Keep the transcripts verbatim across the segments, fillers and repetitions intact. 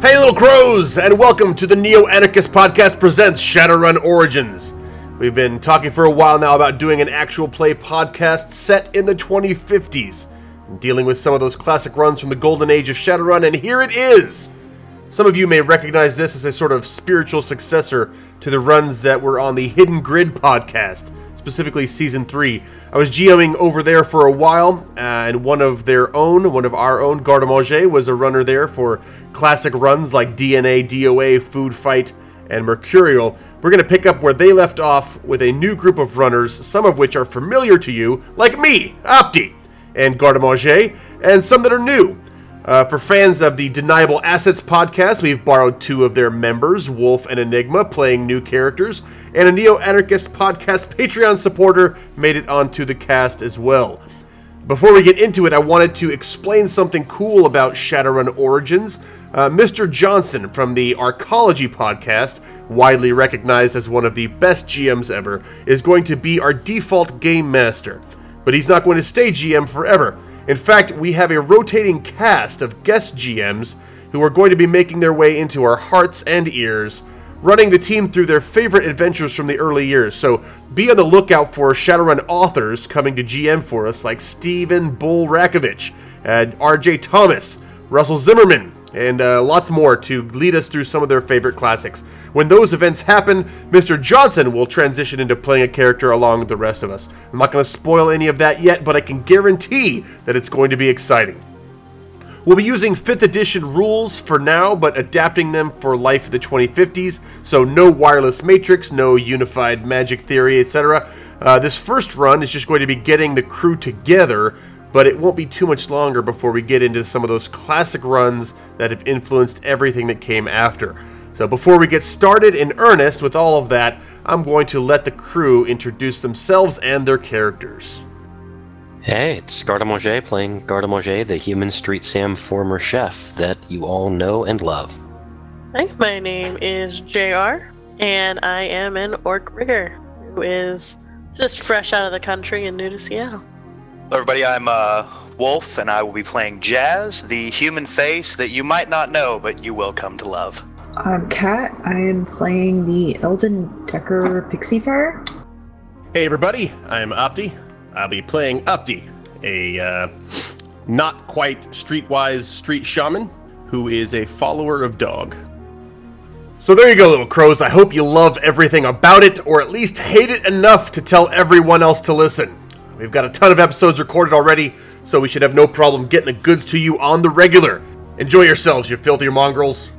Hey little crows, and welcome to the Neo-Anarchist Podcast presents Shadowrun Origins. We've been talking for a while now about doing an actual play podcast set in the twenty fifties, and dealing with some of those classic runs from the golden age of Shadowrun, and here it is! Some of you may recognize this as a sort of spiritual successor to the runs that were on the Hidden Grid podcast, specifically Season three. I was GMing over there for a while, uh, and one of their own, one of our own, Garde-Manger, was a runner there for classic runs like D N A, D O A, Food Fight, and Mercurial. We're going to pick up where they left off with a new group of runners, some of which are familiar to you, like me, Opti, and Garde-Manger, and some that are new. Uh, for fans of the Deniable Assets podcast, we've borrowed two of their members, Wolf and Enigma, playing new characters, and a Neo-Anarchist podcast Patreon supporter made it onto the cast as well. Before we get into it, I wanted to explain something cool about Shadowrun Origins. Uh, Mister Johnson from the Arcology podcast, widely recognized as one of the best G Ms ever, is going to be our default game master. But he's not going to stay G M forever. In fact, we have a rotating cast of guest G Ms who are going to be making their way into our hearts and ears, running the team through their favorite adventures from the early years. So be on the lookout for Shadowrun authors coming to G M for us, like Steven Bull Rakovich, and R J Thomas, Russell Zimmerman, and uh, lots more to lead us through some of their favorite classics. When those events happen, Mister Johnson will transition into playing a character along with the rest of us. I'm not going to spoil any of that yet, but I can guarantee that it's going to be exciting. We'll be using fifth edition rules for now, but adapting them for life in the twenty fifties, so no wireless matrix, no unified magic theory, et cetera. Uh, this first run is just going to be getting the crew together, but it won't be too much longer before we get into some of those classic runs that have influenced everything that came after. So before we get started in earnest with all of that, I'm going to let the crew introduce themselves and their characters. Hey, it's Garde-Manger playing Garde-Manger, the human Street Sam former chef that you all know and love. Hi, my name is J R, and I am an orc rigger who is just fresh out of the country and new to Seattle. Hello everybody, I'm uh, Wolf, and I will be playing Jazz, the human face that you might not know, but you will come to love. I'm Kat. I am playing the Elden Decker Pixie Fire. Hey everybody, I'm Opti. I'll be playing Opti, a uh, not quite streetwise street shaman who is a follower of dog. So there you go, little crows. I hope you love everything about it, or at least hate it enough to tell everyone else to listen. We've got a ton of episodes recorded already, so we should have no problem getting the goods to you on the regular. Enjoy yourselves, you filthy mongrels.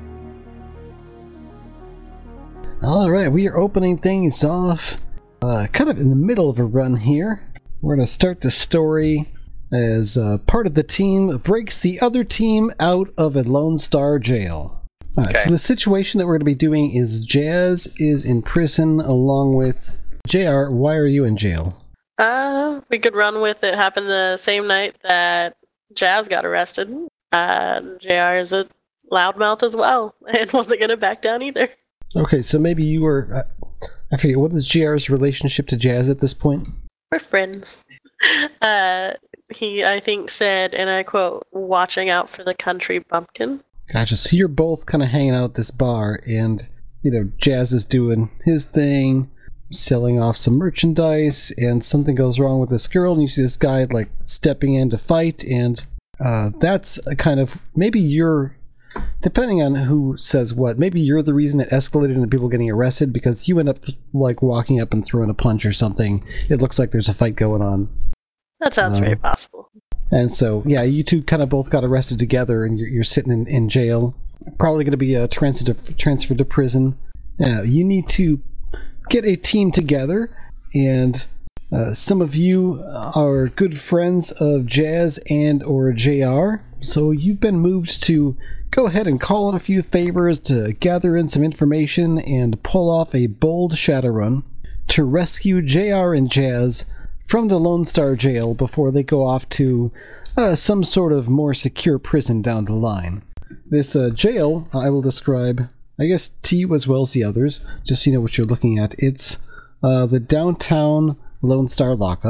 Alright, we are opening things off uh, kind of in the middle of a run here. We're going to start the story as uh, part of the team breaks the other team out of a Lone Star jail. All right, okay. So the situation that we're going to be doing is Jazz is in prison along with J R. Why are you in jail? Uh, we could run with it. Happened the same night that Jazz got arrested. Uh, J R is a loudmouth as well, and wasn't going to back down either. Okay, so maybe you were... Uh, I forget, what is J R's relationship to Jazz at this point? We're friends. Uh, he, I think, said, and I quote, watching out for the country bumpkin. Gotcha, so you're both kind of hanging out at this bar, and, you know, Jazz is doing his thing, selling off some merchandise, and something goes wrong with this girl, and you see this guy, like, stepping in to fight, and uh, that's a kind of, maybe you're, depending on who says what, maybe you're the reason it escalated into people getting arrested, because you end up, like, walking up and throwing a punch or something. It looks like there's a fight going on. That sounds um, very possible. And so, yeah, you two kind of both got arrested together, and you're, you're sitting in, in jail. Probably going to be uh, transferred, transferred to prison. Uh, you need to get a team together, and uh, some of you are good friends of Jazz and or J R, so you've been moved to go ahead and call in a few favors to gather in some information and pull off a bold Shadowrun to rescue J R and Jazz from the Lone Star jail before they go off to uh, some sort of more secure prison down the line. This uh, jail, I will describe, I guess, to you as well as the others, just so you know what you're looking at. It's uh, the downtown Lone Star lockup.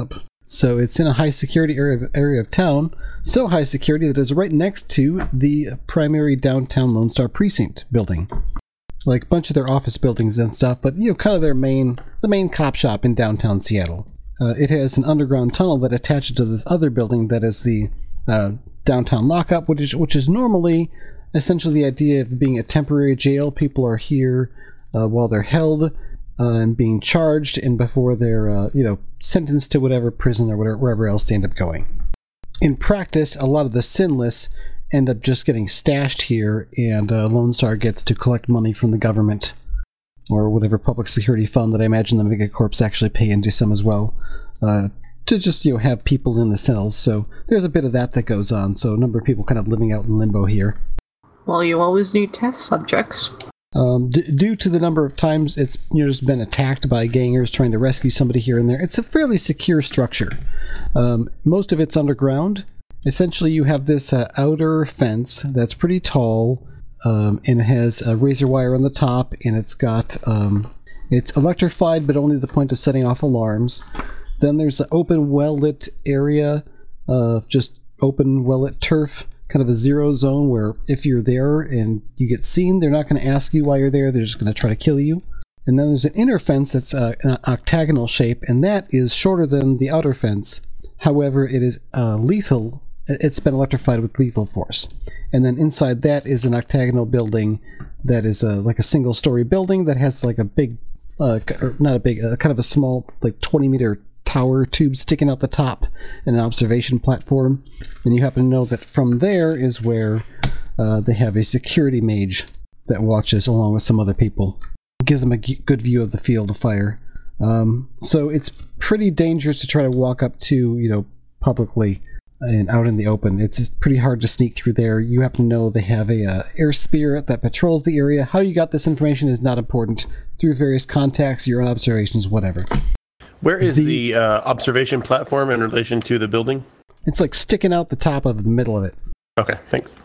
So it's in a high security area of, area of town, so high security that is right next to the primary downtown Lone Star Precinct building. Like a bunch of their office buildings and stuff, but you know, kind of their main, the main cop shop in downtown Seattle. Uh, it has an underground tunnel that attaches to this other building that is the uh, downtown lockup, which is, which is normally essentially the idea of being a temporary jail. People are here uh, while they're held uh, and being charged, and before they're uh, you know sentenced to whatever prison or whatever, wherever else they end up going. In practice, a lot of the sinless end up just getting stashed here, and uh, Lone Star gets to collect money from the government or whatever public security fund that I imagine the Megacorps actually pay into some as well, uh, to just you know have people in the cells. So there's a bit of that that goes on. So a number of people kind of living out in limbo here. Well, you always need test subjects. Um, d- due to the number of times it's you know, just been attacked by gangers trying to rescue somebody here and there, it's a fairly secure structure. Um, most of it's underground. Essentially, you have this uh, outer fence that's pretty tall, um, and it has a razor wire on the top, and it's got um, it's electrified, but only to the point of setting off alarms. Then there's an open, well-lit area, uh, just open, well-lit turf, kind of a zero zone where if you're there and you get seen, they're not going to ask you why you're there. They're just going to try to kill you. And then there's an inner fence that's uh, an octagonal shape, and that is shorter than the outer fence. However, it is uh, lethal. It's been electrified with lethal force. And then inside that is an octagonal building that is uh, like a single-story building that has like a big, uh, or not a big, uh, kind of a small, like twenty-meter tower tube sticking out the top and an observation platform. And you happen to know that from there is where uh, they have a security mage that watches along with some other people. It gives them a g- good view of the field of fire. Um, so it's pretty dangerous to try to walk up to, you know, publicly and out in the open. It's pretty hard to sneak through there. You happen to know they have a uh, air spirit that patrols the area. How you got this information is not important. Through various contacts, your own observations, whatever. Where is The- the, uh, observation platform in relation to the building? It's like sticking out the top of the middle of it. Okay, thanks.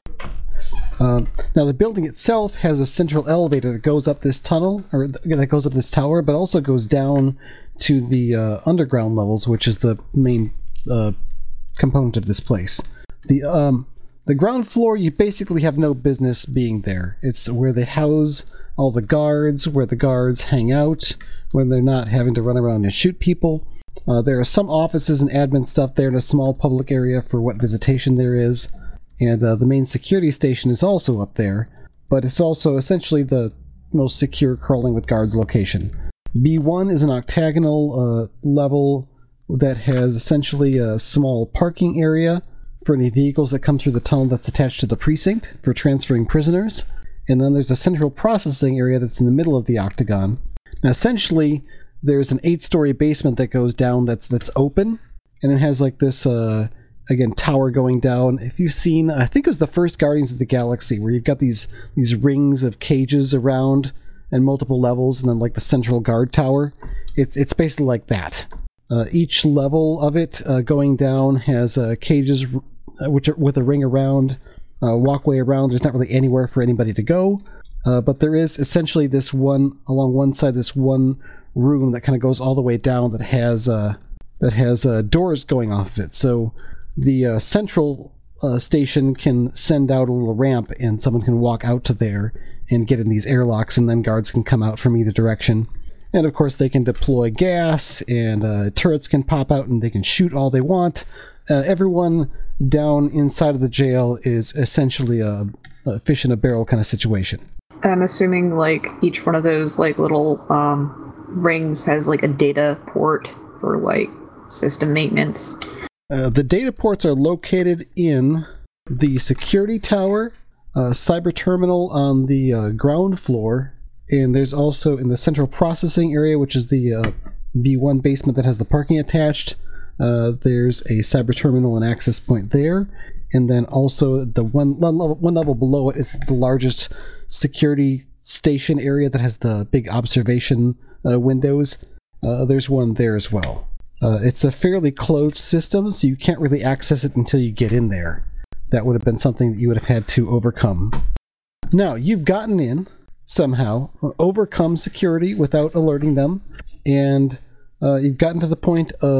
Um, now the building itself has a central elevator that goes up this tunnel, or th- that goes up this tower, but also goes down to the uh, underground levels, which is the main uh, component of this place. The um, the ground floor, you basically have no business being there. It's where they house all the guards, where the guards hang out when they're not having to run around and shoot people. Uh, there are some offices and admin stuff there in a small public area for what visitation there is. And uh, the main security station is also up there, but it's also essentially the most secure crawling with guards location. B one is an octagonal uh, level that has essentially a small parking area for any vehicles that come through the tunnel that's attached to the precinct for transferring prisoners. And then there's a central processing area that's in the middle of the octagon. Now, essentially, there's an eight-story basement that goes down that's that's open, and it has like this, uh, again, tower going down. If you've seen, I think it was the first Guardians of the Galaxy, where you've got these these rings of cages around and multiple levels, and then like the central guard tower. It's it's basically like that. Uh, each level of it uh, going down has uh, cages uh, which are with a ring around, uh, walkway around. There's not really anywhere for anybody to go, uh, but there is essentially this one along one side, this one room that kind of goes all the way down that has uh, that has uh, doors going off of it. So the uh, central uh, station can send out a little ramp, and someone can walk out to there and get in these airlocks, and then guards can come out from either direction. And of course, they can deploy gas, and uh, turrets can pop out, and they can shoot all they want. Uh, everyone down inside of the jail is essentially a, a fish in a barrel kind of situation. I'm assuming like each one of those like little um, rings has like a data port for like system maintenance. Uh, the data ports are located in the security tower, uh, cyber terminal on the uh, ground floor, and there's also in the central processing area, which is the uh, B one basement that has the parking attached. Uh, there's a cyber terminal and access point there, and then also the one level, one level below it is the largest security station area that has the big observation uh, windows. Uh, there's one there as well. Uh, it's a fairly closed system, so you can't really access it until you get in there. That would have been something that you would have had to overcome. Now, you've gotten in somehow, overcome security without alerting them, and uh, you've gotten to the point of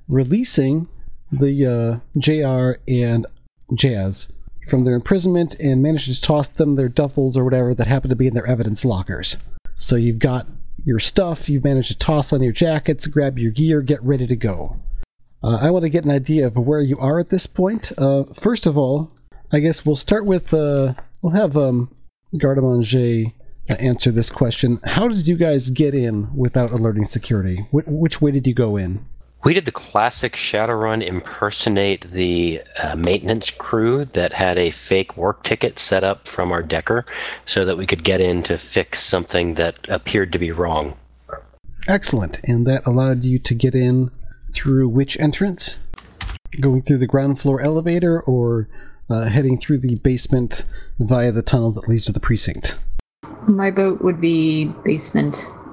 releasing the uh, J R and Jazz from their imprisonment and managed to toss them their duffels or whatever that happen to be in their evidence lockers. So you've got your stuff, you've managed to toss on your jackets, grab your gear, get ready to go. Uh, I want to get an idea of where you are at this point. Uh, first of all, I guess we'll start with, uh, we'll have um, Garde-Manger uh, answer this question. How did you guys get in without alerting security? Wh- which way did you go in? We did the classic Shadowrun impersonate the uh, maintenance crew that had a fake work ticket set up from our decker so that we could get in to fix something that appeared to be wrong. Excellent. And that allowed you to get in through which entrance? Going through the ground floor elevator or uh, heading through the basement via the tunnel that leads to the precinct? My boat would be basement.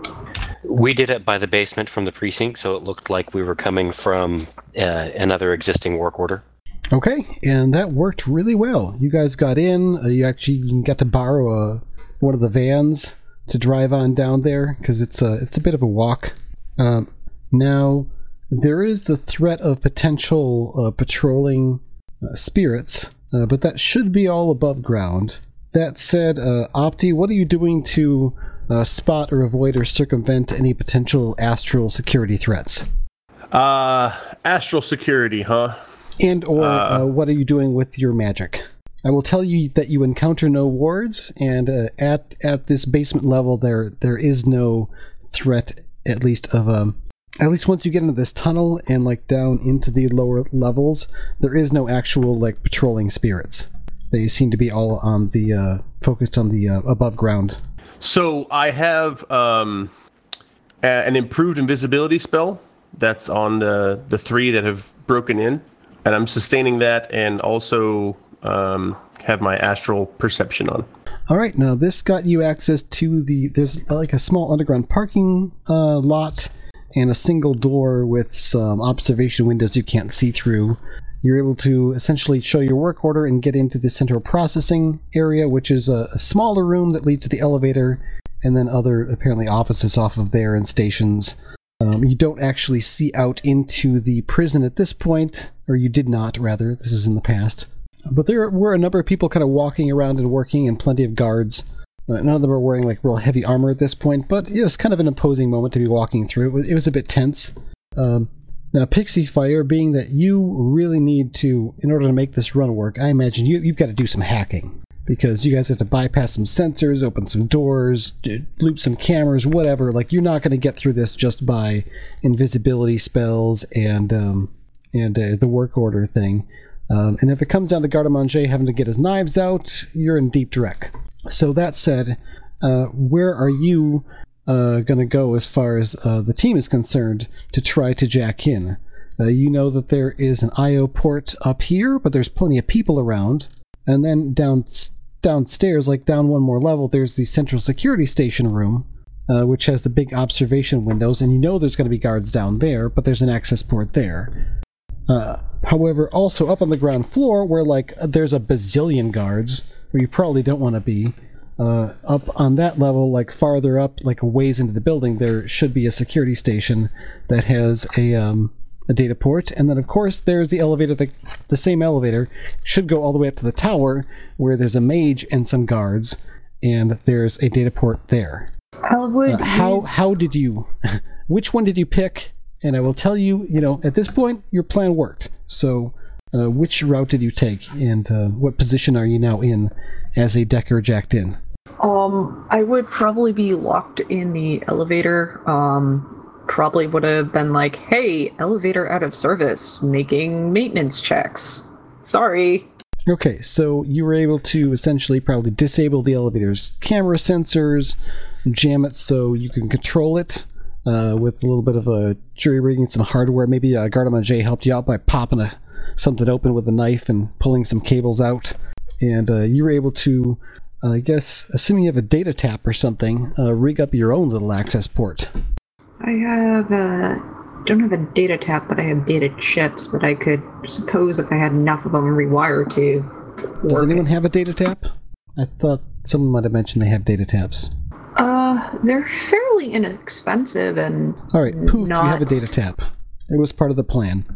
We did it by the basement from the precinct, so it looked like we were coming from uh, another existing work order. Okay, and that worked really well. You guys got in. Uh, you actually got to borrow a, one of the vans to drive on down there, because it's a, it's a bit of a walk. Um, now, there is the threat of potential uh, patrolling uh, spirits, uh, but that should be all above ground. That said, uh, Opti, what are you doing to uh, spot or avoid or circumvent any potential astral security threats? Uh, astral security, huh? And or uh, uh, what are you doing with your magic? I will tell you that you encounter no wards, and uh, at at this basement level, there there is no threat, at least of um. At least once you get into this tunnel and like down into the lower levels, there is no actual like patrolling spirits. They seem to be all on the uh, focused on the uh, above ground. So I have um, a- an improved invisibility spell that's on the the three that have broken in, and I'm sustaining that, and also um, have my astral perception on. All right, now this got you access to the. There's like a small underground parking uh, lot and a single door with some observation windows you can't see through. You're able to essentially show your work order and get into the central processing area, which is a, a smaller room that leads to the elevator, and then other apparently offices off of there and stations. Um, you don't actually see out into the prison at this point, or you did not, rather. This is in the past. But there were a number of people kind of walking around and working, and plenty of guards. Uh, none of them are wearing like real heavy armor at this point, but it was kind of an imposing moment to be walking through. It was, it was a bit tense. Um, now, Pixie Fire, being that you really need to, in order to make this run work, I imagine you, you've got to do some hacking. Because you guys have to bypass some sensors, open some doors, d- loop some cameras, whatever. Like, you're not going to get through this just by invisibility spells and um, and uh, the work order thing. Um, and if it comes down to Garde-Manger having to get his knives out, you're in deep dreck. So that said, uh, where are you uh, going to go as far as uh, the team is concerned to try to jack in? Uh, you know that there is an I O port up here, but there's plenty of people around. And then down downstairs, like down one more level, there's the central security station room, uh, which has the big observation windows, and you know there's going to be guards down there, but there's an access port there. Uh, however, also up on the ground floor, where like there's a bazillion guards, where you probably don't want to be, uh, up on that level, like farther up, like a ways into the building, there should be a security station that has a um, a data port, and then of course there's the elevator. The, the same elevator should go all the way up to the tower, where there's a mage and some guards, and there's a data port there. I would Uh, how use- how did you? Which one did you pick? And I will tell you, you know, at this point, your plan worked. So, uh, which route did you take, and uh, what position are you now in as a decker jacked in? Um, I would probably be locked in the elevator. Um, probably would have been like, hey, elevator out of service, making maintenance checks. Sorry. Okay, so you were able to essentially probably disable the elevator's camera sensors, jam it so you can control it. Uh, with a little bit of a jury rigging, some hardware. Maybe uh, Garde-Manger helped you out by popping a, something open with a knife and pulling some cables out. And uh, you were able to, uh, I guess, assuming you have a data tap or something, uh, rig up your own little access port. I have a... don't have a data tap, but I have data chips that I could, suppose if I had enough of them, rewire to. Does anyone orbits. have a data tap? I thought someone might have mentioned they have data taps. Uh, they're fairly inexpensive and All right, Poof, not... you have a data tap. It was part of the plan.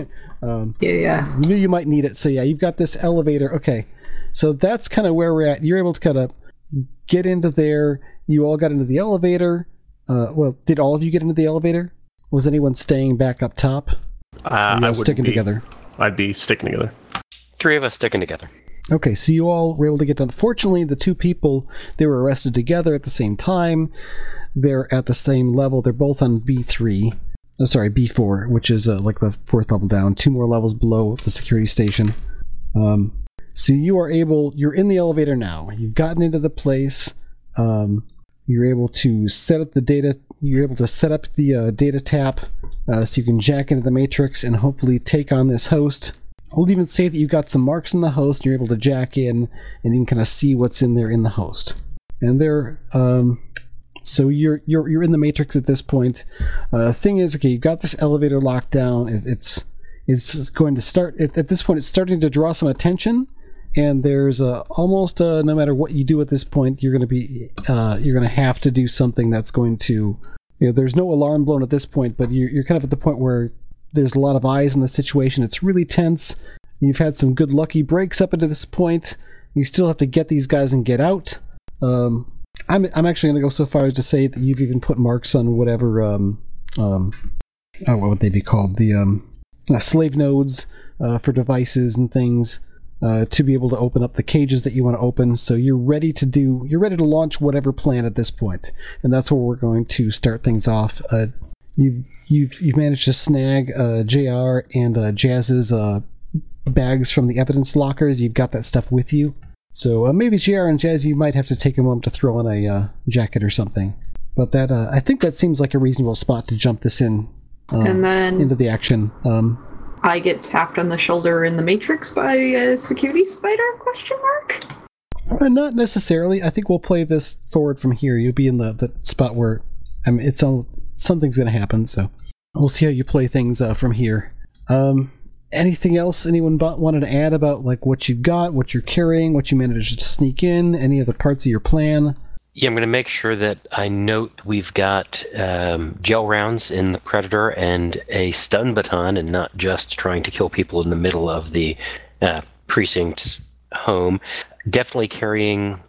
um, Yeah, yeah. You knew you might need it, so yeah, you've got this elevator. Okay, so that's kind of where we're at. You're able to kind of get into there. You all got into the elevator. Uh, well, did all of you get into the elevator? Was anyone staying back up top? Uh, I all would sticking be, together. I'd be sticking together. Three of us sticking together. Okay, so you all were able to get done. Fortunately, the two people, they were arrested together at the same time. They're at the same level. They're both on B three. Oh, sorry, B four, which is uh, like the fourth level down. Two more levels below the security station. Um, so you are able, you're in the elevator now. You've gotten into the place. Um, you're able to set up the data. You're able to set up the uh, data tap uh, so you can jack into the matrix and hopefully take on this host. I'll even say that you've got some marks in the host. You're able to jack in and you can kind of see what's in there in the host. And there, um, so you're you're you're in the matrix at this point. Uh, the thing is, okay, you've got this elevator locked down. It, it's it's going to start at, at this point. It's starting to draw some attention, and there's uh, almost uh, no matter what you do at this point, you're going to be uh, you're going to have to do something that's going to, you know, there's no alarm blown at this point, but you're you're kind of at the point where there's a lot of eyes in the situation. It's really tense. You've had some good lucky breaks up into this point. You still have to get these guys and get out. Um, I'm I'm actually going to go so far as to say that you've even put marks on whatever um um oh, what would they be called, the um uh, slave nodes uh, for devices and things uh, to be able to open up the cages that you want to open. So you're ready to do you're ready to launch whatever plan at this point, and that's where we're going to start things off. Uh, you've you've you've managed to snag uh, J R and uh, Jazz's uh, bags from the evidence lockers. You've got that stuff with you. So uh, maybe J R and Jazz, you might have to take a moment to throw on a uh, jacket or something. But that uh, I think that seems like a reasonable spot to jump this in uh, And then- into the action. Um, I get tapped on the shoulder in the Matrix by a security spider? Question mark. uh, not necessarily. I think we'll play this forward from here. You'll be in the, the spot where I mean, it's all, something's going to happen. So we'll see how you play things uh, from here. Um, Anything else anyone b- wanted to add about like what you've got, what you're carrying, what you managed to sneak in, any other parts of your plan? Yeah, I'm going to make sure that I note we've got um, gel rounds in the Predator and a stun baton, and not just trying to kill people in the middle of the uh, precinct home. Definitely carrying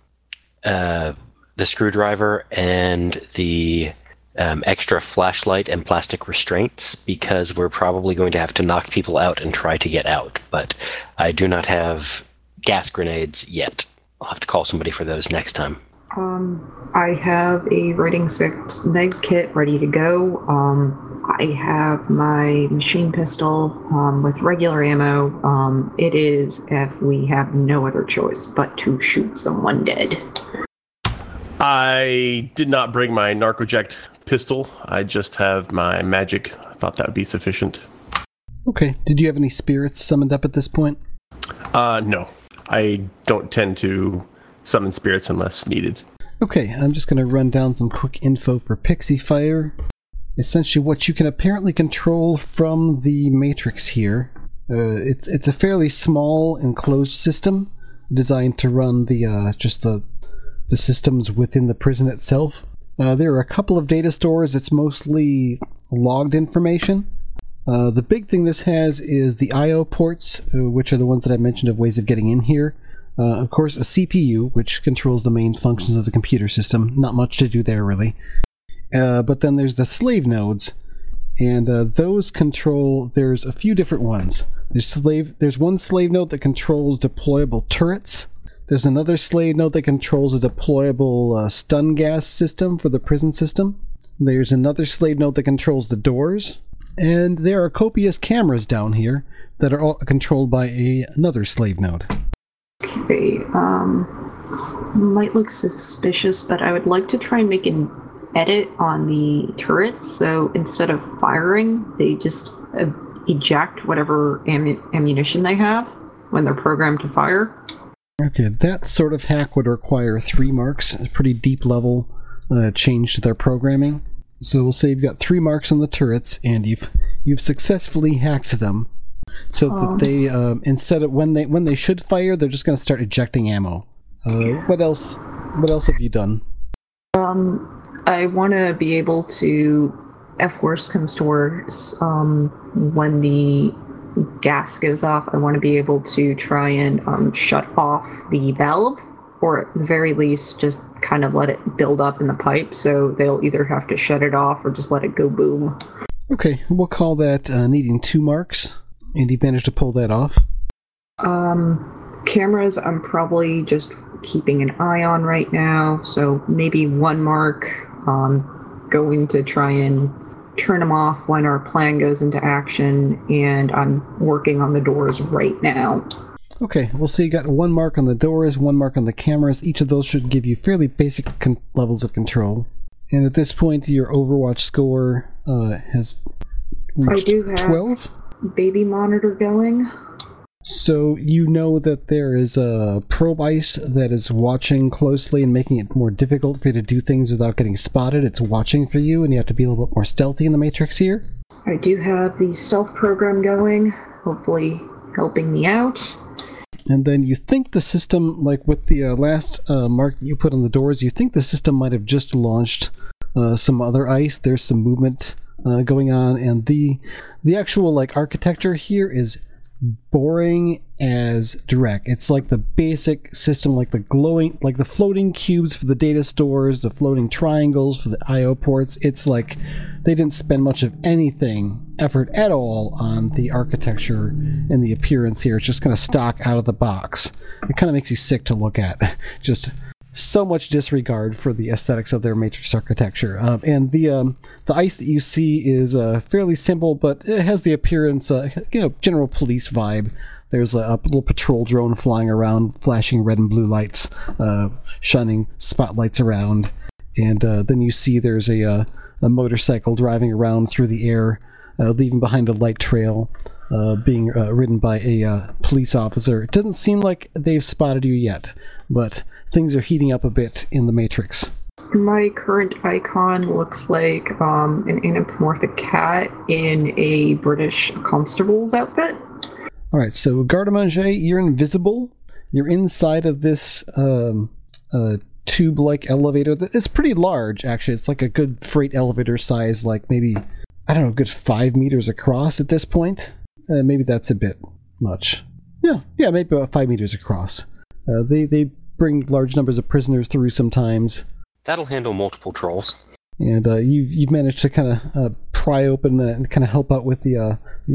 uh, the screwdriver and the Um, extra flashlight and plastic restraints, because we're probably going to have to knock people out and try to get out. But I do not have gas grenades yet. I'll have to call somebody for those next time. Um, I have a Writing Six med kit ready to go. Um, I have my machine pistol um, with regular ammo. Um, it is if we have no other choice but to shoot someone dead. I did not bring my Narcoject pistol. I just have my magic. I thought that would be sufficient. Okay. Did you have any spirits summoned up at this point? Uh, no. I don't tend to summon spirits unless needed. Okay, I'm just going to run down some quick info for Pixie Fire. Essentially what you can apparently control from the Matrix here. Uh, it's it's a fairly small enclosed system designed to run the uh, just the the systems within the prison itself. Uh, there are a couple of data stores. It's mostly logged information. Uh, the big thing this has is the I O ports, uh, which are the ones that I mentioned of ways of getting in here. Uh, of course, a C P U, which controls the main functions of the computer system. Not much to do there, really. Uh, but then there's the slave nodes, and uh, those control... There's a few different ones. There's slave. There's one slave node that controls deployable turrets. There's another slave node that controls a deployable uh, stun gas system for the prison system. There's another slave node that controls the doors. And there are copious cameras down here that are all controlled by a, another slave node. Okay, um, might look suspicious, but I would like to try and make an edit on the turrets. So instead of firing, they just uh, eject whatever am- ammunition they have when they're programmed to fire. Okay, that sort of hack would require three marks, a pretty deep level uh, change to their programming. So we'll say you've got three marks on the turrets, and you've you've successfully hacked them, so that Um. they um, instead of when they when they should fire, they're just going to start ejecting ammo. Uh, what else? What else have you done? Um, I want to be able to if worst comes to worst, um, when the gas goes off, I want to be able to try and um, shut off the valve, or at the very least, just kind of let it build up in the pipe, so they'll either have to shut it off or just let it go boom. Okay, we'll call that uh, needing two marks, and you managed to pull that off. Um, cameras, I'm probably just keeping an eye on right now, so maybe one mark. Um, going to try and turn them off when our plan goes into action, and I'm working on the doors right now. Okay, we'll see. You got one mark on the doors, one mark on the cameras. Each of those should give you fairly basic con- levels of control. And at this point, your Overwatch score uh, has reached I do have twelve. Baby monitor going. So you know that there is a probe ice that is watching closely and making it more difficult for you to do things without getting spotted. It's watching for you, and you have to be a little bit more stealthy in the Matrix here. I do have the stealth program going, hopefully helping me out. And then you think the system, like with the uh, last uh, mark that you put on the doors, you think the system might have just launched uh, some other ice. There's some movement uh, going on, and the the actual like architecture here is boring as direct. It's like the basic system, like the glowing, like the floating cubes for the data stores, the floating triangles for the I O ports. It's like they didn't spend much of anything, effort at all, on the architecture and the appearance here. It's just kind of stock out of the box. It kind of makes you sick to look at. Just so much disregard for the aesthetics of their Matrix architecture. Um, and the um, the ice that you see is uh, fairly simple, but it has the appearance, uh, you know, general police vibe. There's a, a little patrol drone flying around, flashing red and blue lights, uh, shining spotlights around. And uh, then you see there's a, uh, a motorcycle driving around through the air, uh, leaving behind a light trail, uh, being uh, ridden by a uh, police officer. It doesn't seem like they've spotted you yet, but things are heating up a bit in the Matrix. My current icon looks like um, an anthropomorphic cat in a British constable's outfit. Alright, so Garde-Manger, you're invisible. You're inside of this um, uh, tube-like elevator. It's pretty large, actually. It's like a good freight elevator size, like maybe, I don't know, a good five meters across at this point. Uh, maybe that's a bit much. Yeah, yeah, maybe about five meters across. Uh, they, they bring large numbers of prisoners through sometimes. That'll handle multiple trolls. And uh, you've, you've managed to kind of uh, pry open uh, and kind of help out with the uh,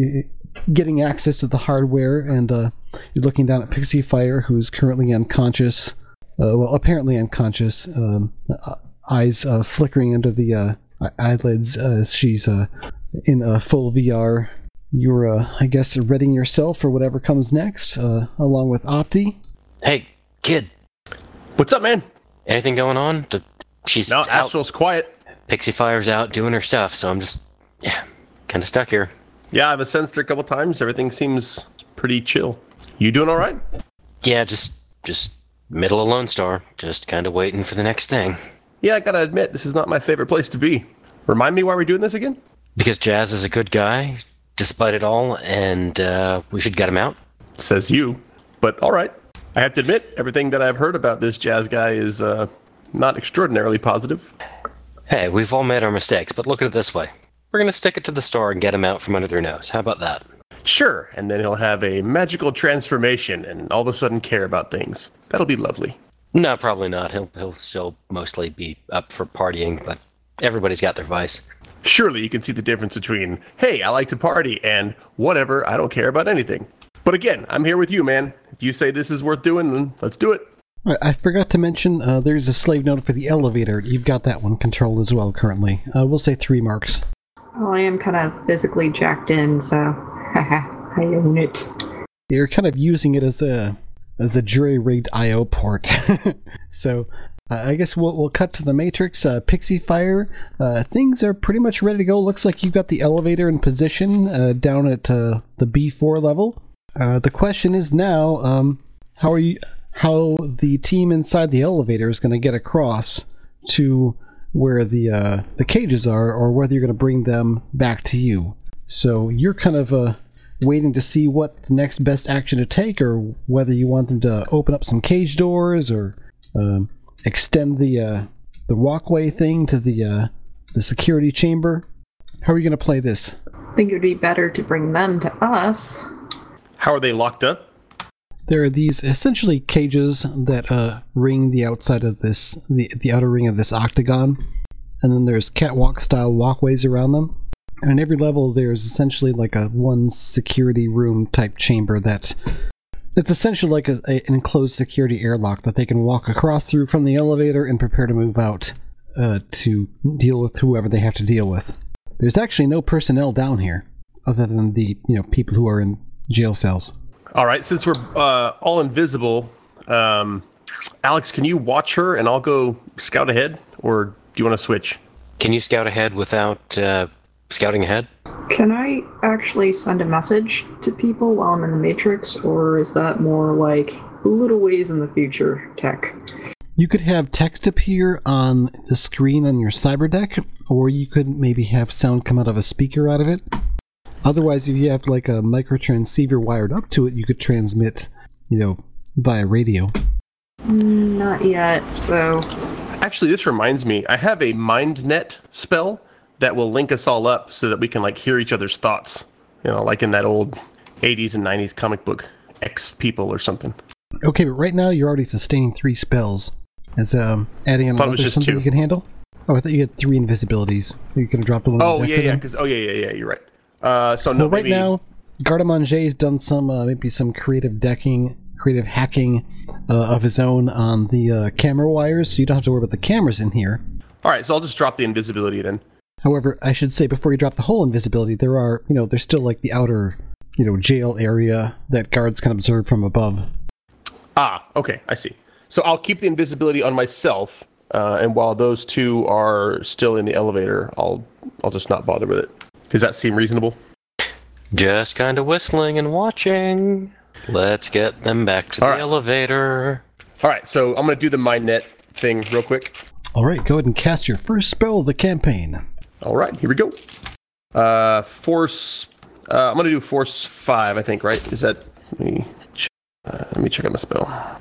getting access to the hardware. And uh, you're looking down at Pixie Fire, who's currently unconscious. Uh, well, apparently unconscious. Um, uh, eyes uh, flickering under the uh, eyelids as she's uh, in uh, full V R. You're, uh, I guess, readying yourself for whatever comes next, uh, along with Opti. Hey, kid. What's up, man? Anything going on? The, she's No, out. Astral's quiet. Pixie Fire's out doing her stuff, so I'm just, yeah, kind of stuck here. Yeah, I've assessed her a couple times. Everything seems pretty chill. You doing all right? Yeah, just, just middle of Lone Star. Just kind of waiting for the next thing. Yeah, I gotta admit, this is not my favorite place to be. Remind me why we're doing this again? Because Jazz is a good guy, despite it all, and uh, we should get him out. Says you. But all right. I have to admit, everything that I've heard about this Jazz guy is uh, not extraordinarily positive. Hey, we've all made our mistakes, but look at it this way. We're going to stick it to the store and get him out from under their nose. How about that? Sure, and then he'll have a magical transformation and all of a sudden care about things. That'll be lovely. No, probably not. He'll, he'll still mostly be up for partying, but everybody's got their vice. Surely you can see the difference between, hey, I like to party, and whatever, I don't care about anything. But again, I'm here with you, man. If you say this is worth doing, then let's do it. Right, I forgot to mention, uh, there's a slave node for the elevator. You've got that one controlled as well currently. Uh, we'll say three marks. Well, I am kind of physically jacked in, so haha, I own it. You're kind of using it as a as a jury-rigged I O port. So uh, I guess we'll we'll cut to the Matrix. Uh, Pixie Fire, uh, things are pretty much ready to go. Looks like you've got the elevator in position uh, down at uh, the B four level. Uh, the question is now, um, how are you? How the team inside the elevator is going to get across to where the uh, the cages are, or whether you're going to bring them back to you. So you're kind of uh, waiting to see what the next best action to take, or whether you want them to open up some cage doors, or um, extend the uh, the walkway thing to the uh, the security chamber. How are you going to play this? I think it would be better to bring them to us. How are they locked up? There are these essentially cages that uh, ring the outside of this, the, the outer ring of this octagon. And then there's catwalk-style walkways around them. And in every level, there's essentially like a one security room type chamber that's it's essentially like a, a, an enclosed security airlock that they can walk across through from the elevator and prepare to move out uh, to deal with whoever they have to deal with. There's actually no personnel down here other than the you know people who are in jail cells. All right, since we're uh, all invisible, um, Alex, can you watch her and I'll go scout ahead, or do you want to switch? Can you scout ahead without uh, scouting ahead? Can I actually send a message to people while I'm in the Matrix, or is that more like a little ways in the future tech? You could have text appear on the screen on your cyber deck, or you could maybe have sound come out of a speaker out of it. Otherwise, if you have like a micro transceiver wired up to it, you could transmit, you know, via radio. Not yet, so... Actually, this reminds me, I have a MindNet spell that will link us all up so that we can like hear each other's thoughts. You know, like in that old eighties and nineties comic book, X People or something. Okay, but right now you're already sustaining three spells. As um, adding on another something two. You can handle? Oh, I thought you had three invisibilities. You're going to drop the one. Oh, yeah, yeah, because, oh, yeah, yeah, yeah, you're right. Uh, so, no, well, right maybe... now, Gardamanger's done some, uh, maybe some creative decking, creative hacking uh, of his own on the uh, camera wires, so you don't have to worry about the cameras in here. All right, so I'll just drop the invisibility then. However, I should say, before you drop the whole invisibility, there are, you know, there's still like the outer, you know, jail area that guards can observe from above. Ah, okay, I see. So I'll keep the invisibility on myself, uh, and while those two are still in the elevator, I'll I'll just not bother with it. Does that seem reasonable? Just kind of whistling and watching. Let's get them back to All the right. elevator. All right, so I'm going to do the MindNet thing real quick. All right, go ahead and cast your first spell of the campaign. All right, here we go. Uh, force. Uh, I'm going to do Force five, I think, right? Is that... Let me check, uh, let me check on the spell.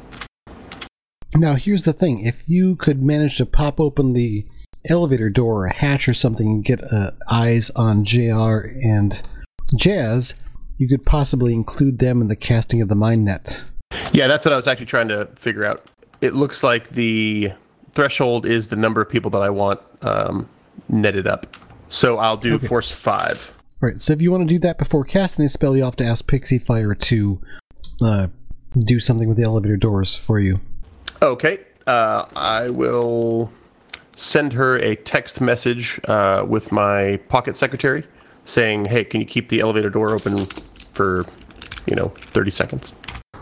Now, here's the thing. If you could manage to pop open the elevator door or a hatch or something and get uh, eyes on J R and Jazz, you could possibly include them in the casting of the MindNet. Yeah, that's what I was actually trying to figure out. It looks like the threshold is the number of people that I want um, netted up. So I'll do okay. Force five. All right, so if you want to do that before casting the spell, you'll have to ask Pixie Fire to uh, do something with the elevator doors for you. Okay, uh, I will send her a text message uh, with my pocket secretary saying, hey, can you keep the elevator door open for, you know, thirty seconds?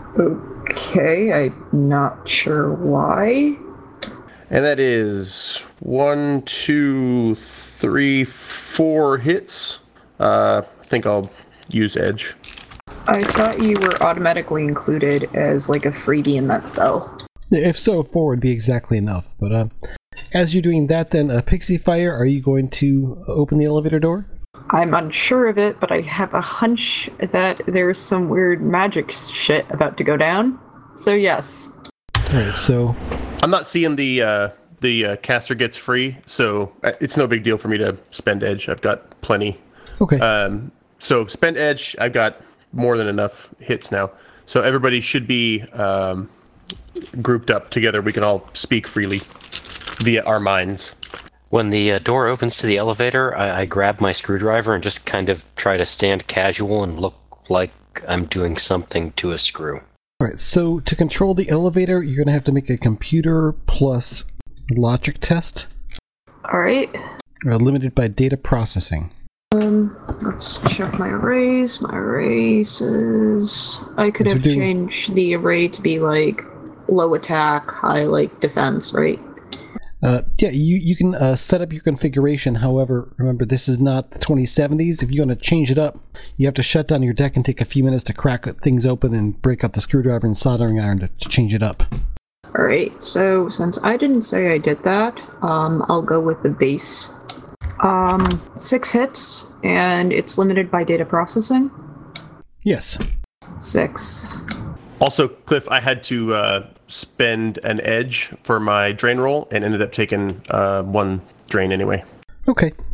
Okay, I'm not sure why. And that is one, two, three, four hits. Uh, I think I'll use Edge. I thought you were automatically included as like a freebie in that spell. If so, four would be exactly enough. But uh, as you're doing that, then, uh, Pixie Fire, are you going to open the elevator door? I'm unsure of it, but I have a hunch that there's some weird magic shit about to go down. So yes. Alright, so... I'm not seeing the uh, the uh, caster gets free, so it's no big deal for me to spend Edge. I've got plenty. Okay. Um, so spend Edge. I've got more than enough hits now. So everybody should be um, grouped up together. We can all speak freely via our minds. When the uh, door opens to the elevator, I, I grab my screwdriver and just kind of try to stand casual and look like I'm doing something to a screw. Alright, so to control the elevator, you're going to have to make a computer plus logic test. Alright. Uh, limited by data processing. Um, let's check my arrays. My array says I could As have doing... changed the array to be like low attack, high like defense, right? Uh, yeah, you, you can uh, set up your configuration. However, remember, this is not the twenty seventies. If you want to change it up, you have to shut down your deck and take a few minutes to crack things open and break out the screwdriver and soldering iron to, to change it up. Alright, so since I didn't say I did that, um, I'll go with the base. Um, six hits, and it's limited by data processing? Yes. Six. Also, Cliff, I had to uh, spend an Edge for my drain roll and ended up taking uh, one drain anyway. Okay.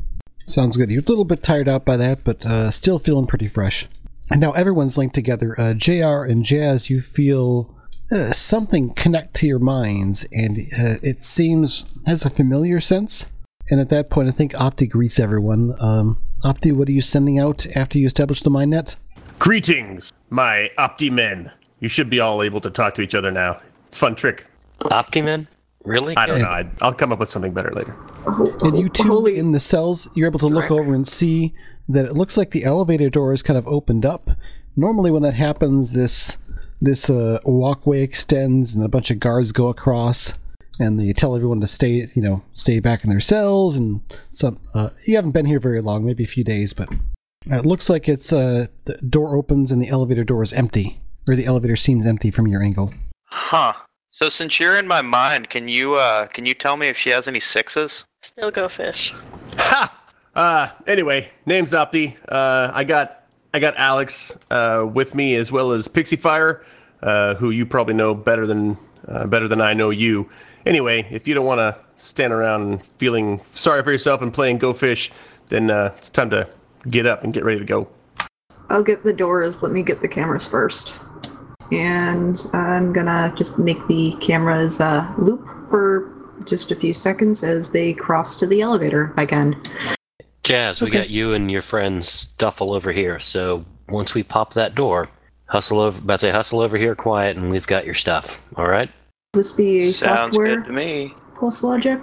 Sounds good. You're a little bit tired out by that, but uh, still feeling pretty fresh. And now everyone's linked together. Uh, J R and Jazz, you feel uh, something connect to your minds, and uh, it seems has a familiar sense. And at that point, I think Opti greets everyone. Um, Opti, what are you sending out after you establish the mind net? Greetings, my Opti men. You should be all able to talk to each other now. It's a fun trick. Optiman? Really? I don't Good. know. I'd, I'll come up with something better later. And you two Holy in the cells, you're able to look frick. over and see that it looks like the elevator door is kind of opened up. Normally when that happens, this this uh, walkway extends and a bunch of guards go across, and they tell everyone to stay, you know, stay back in their cells. And some uh, you haven't been here very long, maybe a few days, but it looks like it's uh, the door opens and the elevator door is empty, or the elevator seems empty from your angle. Huh. So since you're in my mind, can you uh can you tell me if she has any sixes? Still go fish. Ha! Uh, anyway, name's Opti. Uh, I got I got Alex uh, with me, as well as Pixie Fire, uh, who you probably know better than uh, better than I know you. Anyway, if you don't want to stand around feeling sorry for yourself and playing Go Fish, then uh, it's time to get up and get ready to go. I'll get the doors. Let me get the cameras first. And I'm gonna just make the cameras uh, loop for just a few seconds as they cross to the elevator if I can. Jazz, we Okay. got you and your friends Stuffle over here. So once we pop that door, hustle over. About to say hustle over here, quiet, and we've got your stuff. All right. Will this be a Sounds software good to me. plus logic?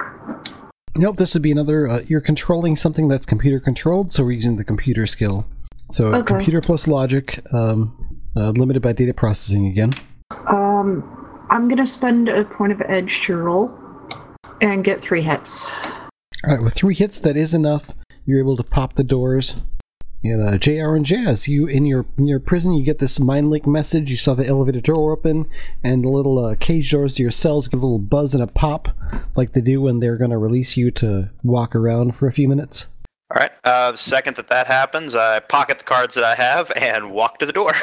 Nope, this would be another, uh, you're controlling something that's computer controlled, so we're using the computer skill. So Okay. computer plus logic, um, uh, limited by data processing again. Um, I'm gonna spend a point of edge to roll and get three hits. Alright, with three hits, that is enough. You're able to pop the doors. And uh, J R and Jazz, you in your in your prison, you get this mind link message. You saw the elevator door open, and the little uh, cage doors to your cells give a little buzz and a pop, like they do when they're going to release you to walk around for a few minutes. All right. Uh, the second that that happens, I pocket the cards that I have and walk to the door.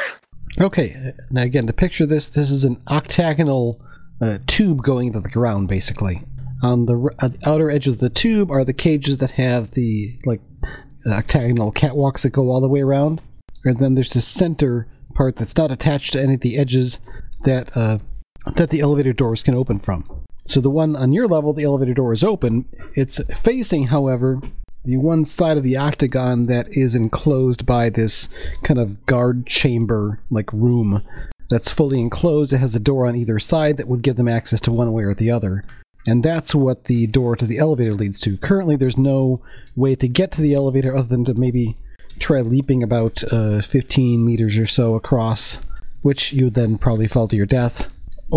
Okay, now again, to picture this, this is an octagonal uh, tube going into the ground, basically. On the, r- at the outer edge of the tube are the cages that have the like octagonal catwalks that go all the way around, and then there's the center part that's not attached to any of the edges that uh, that the elevator doors can open from. So the one on your level, the elevator door is open. It's facing, however, the one side of the octagon that is enclosed by this kind of guard chamber like room that's fully enclosed. It has a door on either side that would give them access to one way or the other. And that's what the door to the elevator leads to. Currently, there's no way to get to the elevator other than to maybe try leaping about uh, fifteen meters or so across, which you would then probably fall to your death,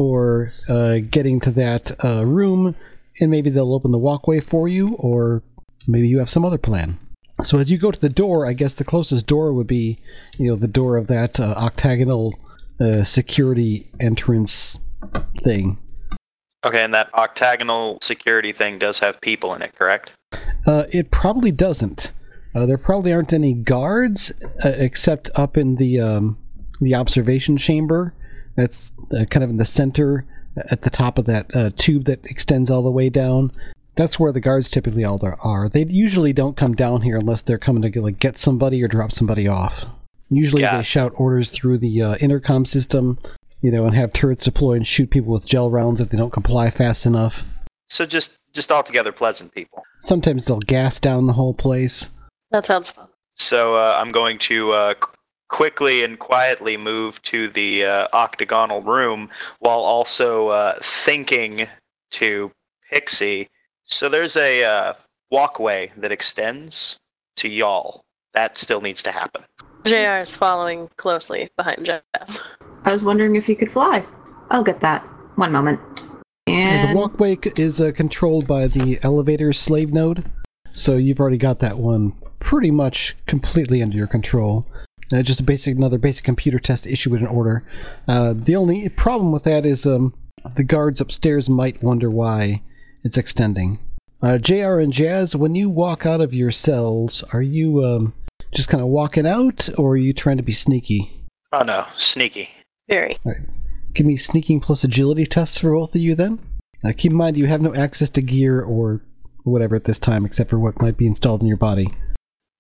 or uh, getting to that uh, room, and maybe they'll open the walkway for you, or maybe you have some other plan. So as you go to the door, I guess the closest door would be, you know, the door of that uh, octagonal uh, security entrance thing. Okay, and that octagonal security thing does have people in it, correct? Uh, it probably doesn't. Uh, there probably aren't any guards uh, except up in the um, the observation chamber. That's uh, kind of in the center at the top of that uh, tube that extends all the way down. That's where the guards typically all there are. They usually don't come down here unless they're coming to get, like get somebody or drop somebody off. Usually Yeah. they shout orders through the uh, intercom system, you know, and have turrets deploy and shoot people with gel rounds if they don't comply fast enough. So just just altogether pleasant people. Sometimes they'll gas down the whole place. That sounds fun. So uh, I'm going to uh, qu- quickly and quietly move to the uh, octagonal room while also uh, thinking to Pixie. So there's a uh, walkway that extends to y'all. That still needs to happen. J R is following closely behind Jazz. I was wondering if you could fly. I'll get that. One moment. Yeah, And the walkway c- is uh, controlled by the elevator slave node, so you've already got that one pretty much completely under your control. Uh, just a basic, another basic computer test issue with an order. Uh, the only problem with that is um, the guards upstairs might wonder why it's extending. Uh, J R and Jazz, when you walk out of your cells, are you um, just kind of walking out, or are you trying to be sneaky? Oh no, sneaky. Very. Give me sneaking plus agility tests for both of you then. Uh, keep in mind you have no access to gear or whatever at this time except for what might be installed in your body.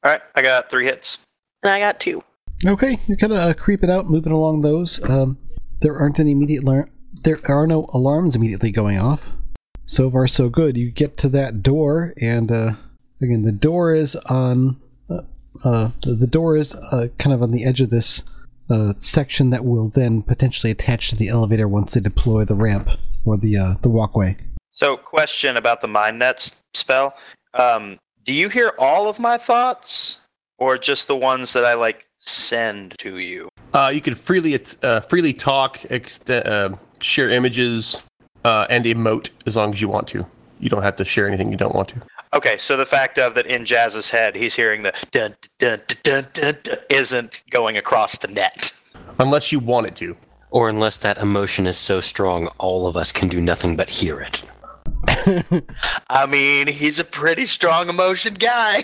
All right, I got three hits. And I got two. Okay, you're kind of uh, creeping out, moving along those. Um, there aren't any immediate lar- there are no alarms immediately going off. So far, so good. You get to that door, and uh, again, the door is on. Uh, uh, the door is uh, kind of on the edge of this uh, section that will then potentially attach to the elevator once they deploy the ramp or the uh, the walkway. So, question about the Mind Net spell. Um, do you hear all of my thoughts, or just the ones that I like send to you? Uh, you can freely uh, freely talk, ext- uh, share images, uh, and emote as long as you want to. You don't have to share anything you don't want to. Okay, so the fact of that in Jazz's head, he's hearing the dun dun dun dun dun, dun isn't going across the net. Unless you want it to. Or unless that emotion is so strong, all of us can do nothing but hear it. I mean, he's a pretty strong emotion guy.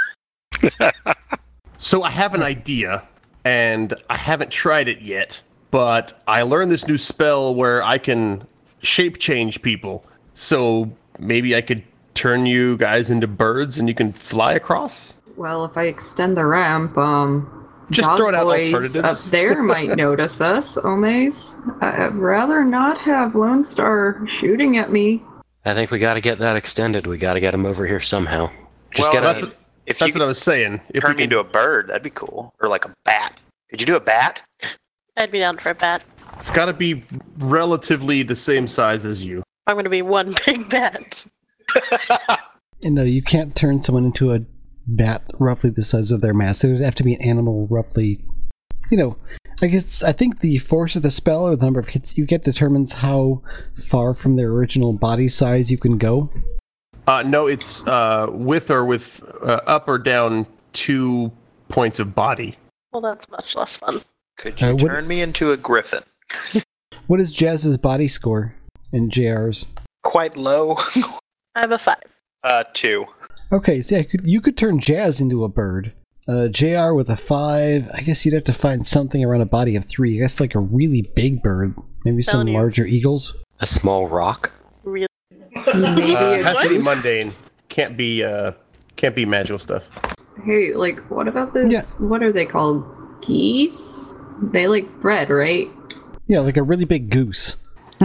So I have an idea, and I haven't tried it yet, but I learned this new spell where I can shape change people. So maybe I could turn you guys into birds and you can fly across? Well, if I extend the ramp, um... Just Dog throwing out boys alternatives. up there might notice us, Omaze. I'd rather not have Lone Star shooting at me. I think we got to get that extended. We got to get him over here somehow. Just Well, get That's, a, what, If that's you what I was saying. If turn we me can- into a bird, that'd be cool. Or like a bat. Could you do a bat? I'd be down for a bat. It's got to be relatively the same size as you. I'm going to be one big bat. And no, you can't turn someone into a bat roughly the size of their mass. It would have to be an animal roughly, you know, I guess, I think the force of the spell or the number of hits you get determines how far from their original body size you can go. Uh, no, it's uh, with or with uh, up or down two points of body. Well, that's much less fun. Could you Uh, what- turn me into a griffin? What is Jazz's body score and J R's? Quite low. I have a five. uh, two. Okay, so yeah, you could, you could turn Jazz into a bird. Uh, J R with a five. I guess you'd have to find something around a body of three. I guess like a really big bird. Maybe some Telling you. larger eagles. a small rock. Really? Maybe Uh, a has to be goose? mundane. Can't be uh, can't be magical stuff. Hey, like, what about this? Yeah. What are they called? Geese? They like bread, right? Yeah, like a really big goose.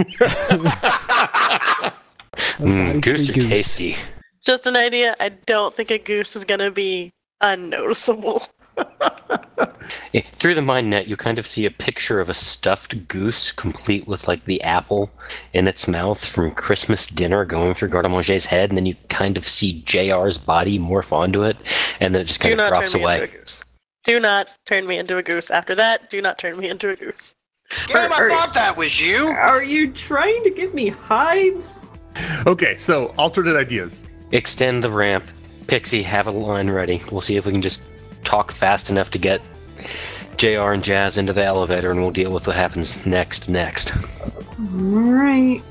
A Mm, body goose are tree goose. tasty. Just an idea. I don't think a goose is going to be unnoticeable. Eh, Through the mind net, you kind of see a picture of a stuffed goose, complete with like the apple in its mouth from Christmas dinner going through Gardemanger's head, and then you kind of see J R's body morph onto it, and then it just Do kind of not drops turn me away. into a goose. Do not turn me into a goose. After that, do not turn me into a goose. Damn, I Or- or- thought that was you! Are you trying to give me hives? Okay, so alternate ideas. Extend the ramp. Pixie, have a line ready. We'll see if we can just talk fast enough to get J R and Jazz into the elevator, and we'll deal with what happens next next. Alright.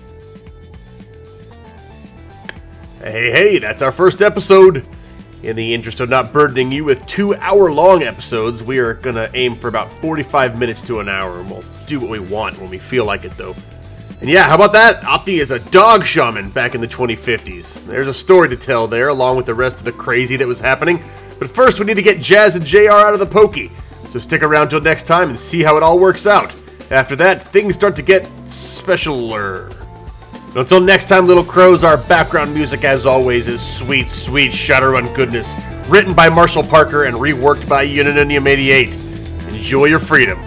Hey, hey, that's our first episode. In the interest of not burdening you with two hour-long episodes, we are gonna aim for about forty-five minutes to an hour, and we'll do what we want when we feel like it, though. And yeah, how about that? Opti is a dog shaman back in the twenty fifties. There's a story to tell there, along with the rest of the crazy that was happening. But first, we need to get Jazz and J R out of the pokey. So stick around till next time and see how it all works out. After that, things start to get specialer. So until next time, little crows, our background music, as always, is sweet, sweet Shadowrun goodness. Written by Marshall Parker and reworked by Unaninium eighty-eight. Enjoy your freedom.